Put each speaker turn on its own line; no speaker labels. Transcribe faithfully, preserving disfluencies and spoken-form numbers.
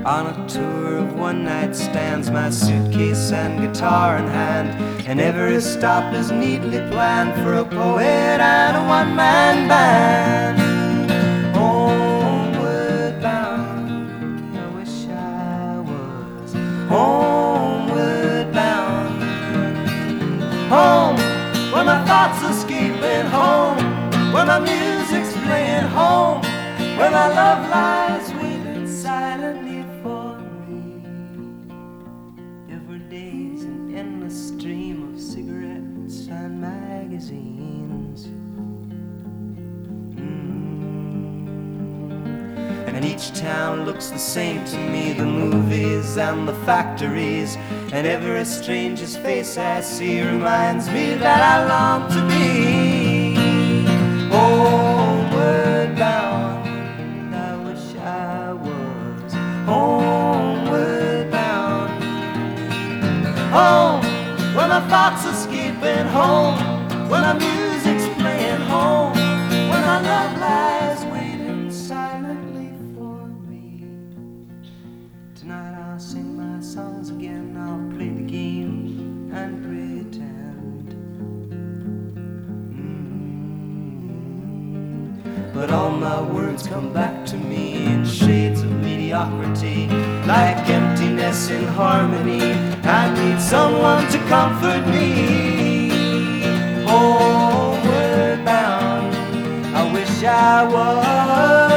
on a tour of one-night stands, my suitcase and guitar in hand, and every stop is neatly planned for a poet and a one-man band. Homeward bound, I wish I was homeward bound. Home, where my thoughts escaping, home, where my music's playing, home, where my love lies waiting silently for me. Every day's an endless stream of cigarettes and magazines. Mm. And each town looks the same to me, the movies and the factories, and every stranger's face I see reminds me that I long to be homeward bound. I wish I was homeward bound. Home, where my thoughts escaping, home, where my music's playing, home, where my love lies waiting silently for me. Tonight I'll sing my songs again, I'll play the game and pretend. Mm. But all my words come back to me in shades of mediocrity, like emptiness in harmony. I need someone to comfort me. Homeward bound, I wish I was